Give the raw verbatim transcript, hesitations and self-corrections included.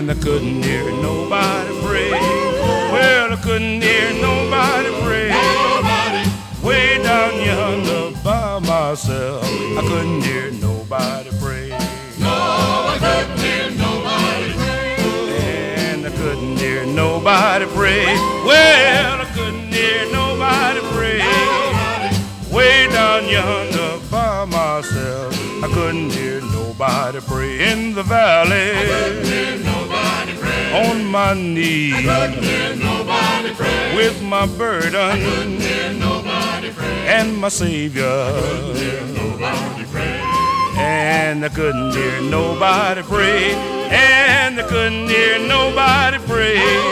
and I couldn't hear nobody pray. Well, I couldn't hear nobody pray. Way down yonder by myself, I couldn't hear nobody pray. No, I couldn't hear nobody pray. And I couldn't hear nobody pray. Well, I couldn't hear nobody pray. Way down yonder by myself, I couldn't hear nobody pray. In the valley, I couldn't hear nobody pray. on my knees, I couldn't hear nobody pray. with my burden, I couldn't hear nobody pray. and my Savior, I couldn't hear nobody pray. and I couldn't hear nobody pray, and I couldn't hear nobody pray.